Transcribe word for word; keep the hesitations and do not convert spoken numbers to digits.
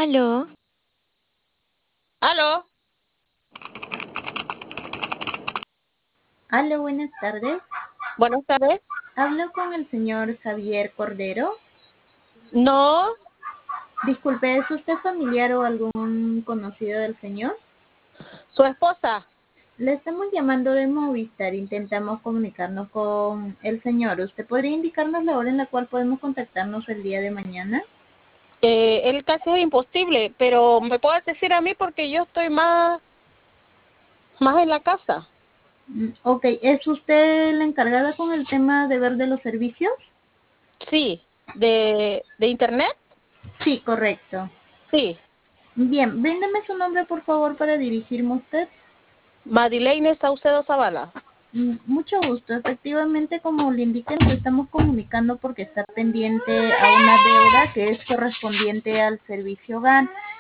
Aló, Aló, Hola, buenas tardes. buenas tardes. Hablo con el señor Javier Cordero. No, Disculpe, ¿es usted familiar o algún conocido del señor? su esposa. Le estamos llamando de Movistar. Intentamos comunicarnos con el señor. ¿Usted podría indicarnos la hora en la cual podemos contactarnos el día de mañana? Eh, el caso es imposible, pero me puedes decir a mí porque yo estoy más, más en la casa. Mm, Ok, ¿es usted la encargada con el tema de ver de los servicios? Sí, de, de internet. Sí, correcto. Sí, Bien, bríndeme su nombre, por favor, para dirigirme a usted. Madeleine Saucedo Zavala. Mm, Mucho gusto. Efectivamente, como le indiqué, nos estamos comunicando porque está pendiente a una deuda que es correspondiente al servicio G A N.